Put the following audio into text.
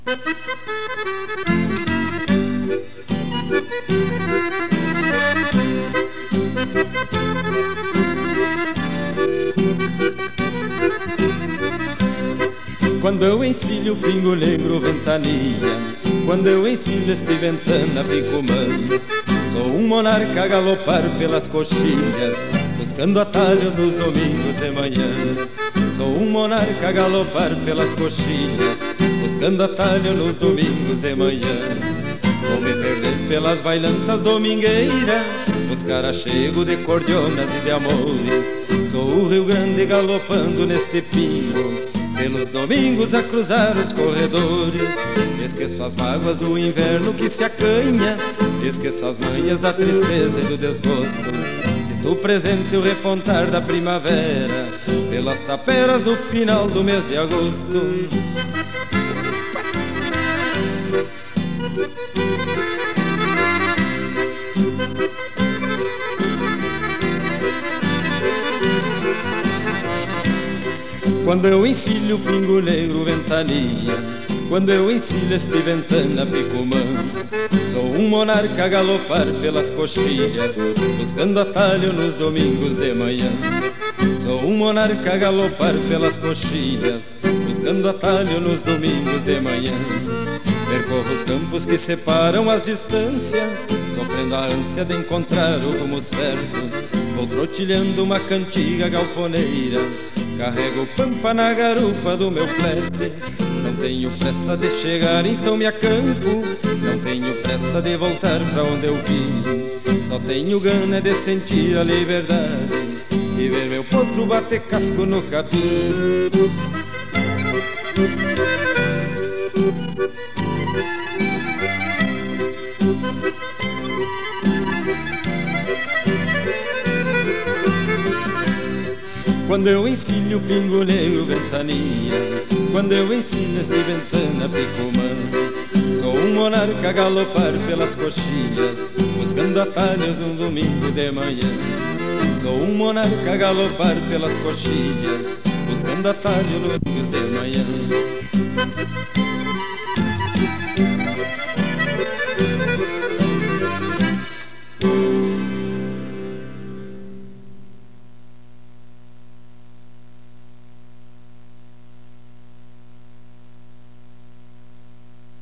Quando eu encilho o pingo negro ventania, quando eu encilho este ventana picumã, sou um monarca a galopar pelas coxilhas, buscando atalho dos domingos de manhã. Sou um monarca a galopar pelas coxilhas, buscando atalho nos domingos de manhã. Vou me perder pelas bailantas domingueiras, buscar achego de cordionas e de amores. Sou o Rio Grande galopando neste pingo, pelos domingos a cruzar os corredores. Esqueço as mágoas do inverno que se acanha, esqueço as manhas da tristeza e do desgosto. Sinto presente o repontar da primavera, pelas taperas no final do mês de agosto. Quando eu encilho o pingo negro ventania, quando eu encilho este ventana picumã, sou um monarca a galopar pelas coxilhas, buscando atalho nos domingos de manhã. Sou um monarca a galopar pelas coxilhas, buscando atalho nos domingos de manhã. Percorro os campos que separam as distâncias, sofrendo a ânsia de encontrar o rumo certo. Vou trotilhando uma cantiga galponeira, carrego pampa na garupa do meu flete. Não tenho pressa de chegar, então me acampo, não tenho pressa de voltar pra onde eu vim. Só tenho gana de sentir a liberdade e ver meu potro bater casco no capim. Quando eu encilho o pingo negro ventania, quando eu encilho este ventana picumã, sou um monarca a galopar pelas coxilhas, buscando atalhos um domingo de manhã. Sou um monarca a galopar pelas coxilhas, buscando atalhos nos domingos de manhã.